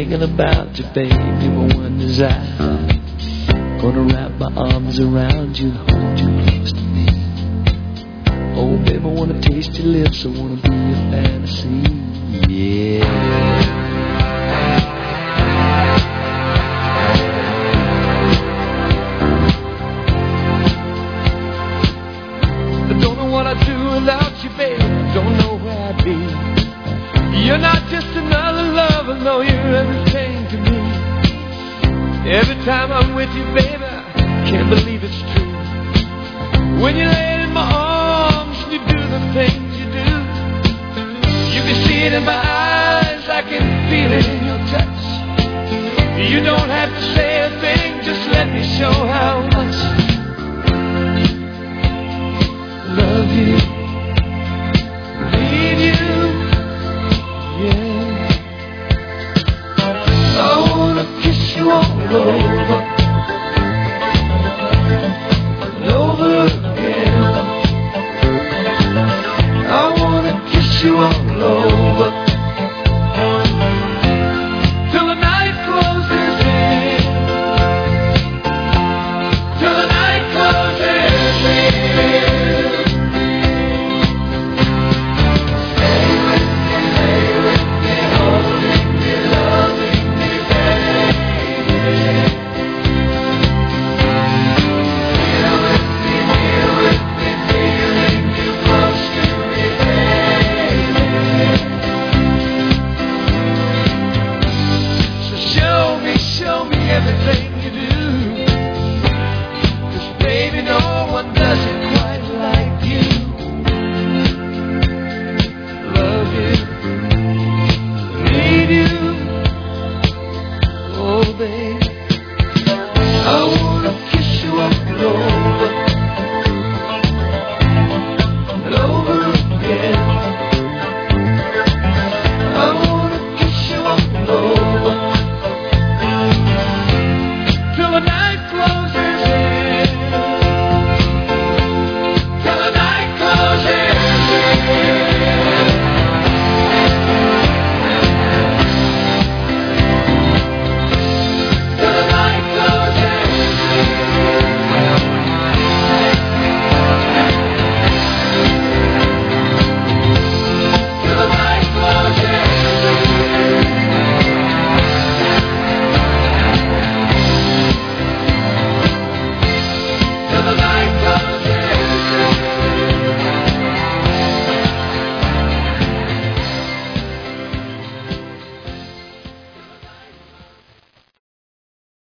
thinking about you, baby, my one desire. Gonna wrap my arms around you and hold you close to me. Oh, baby, I wanna taste your lips, I wanna be your fantasy. Yeah. What I'd do without you, baby, don't know where I'd be. You're not just another lover, no, you're everything to me. Every time I'm with you, baby, I can't believe it's true. When you lay